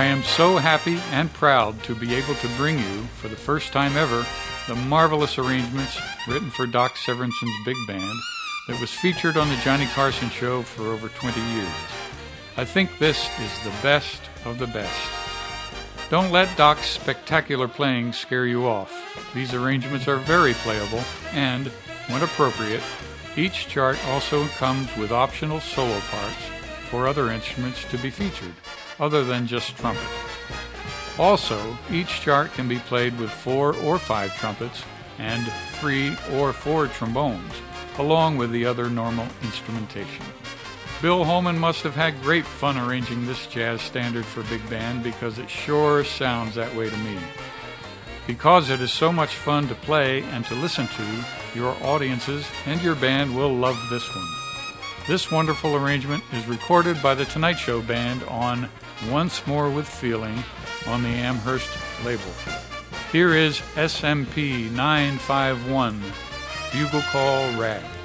am so happy and proud to be able to bring you, for the first time ever, the marvelous arrangements written for Doc Severinsen's big band that was featured on the Johnny Carson Show for over 20 years. I think this is the best of the best. Don't let Doc's spectacular playing scare you off. These arrangements are very playable, and, when appropriate, each chart also comes with optional solo parts for other instruments to be featured, other than just trumpet. Also, each chart can be played with 4 or 5 trumpets and 3 or 4 trombones, along with the other normal instrumentation. Bill Holman must have had great fun arranging this jazz standard for big band, because it sure sounds that way to me. Because it is so much fun to play and to listen to, your audiences and your band will love this one. This wonderful arrangement is recorded by the Tonight Show Band on Once More with Feeling on the Amherst label. Here is SMP 951, Bugle Call Rag.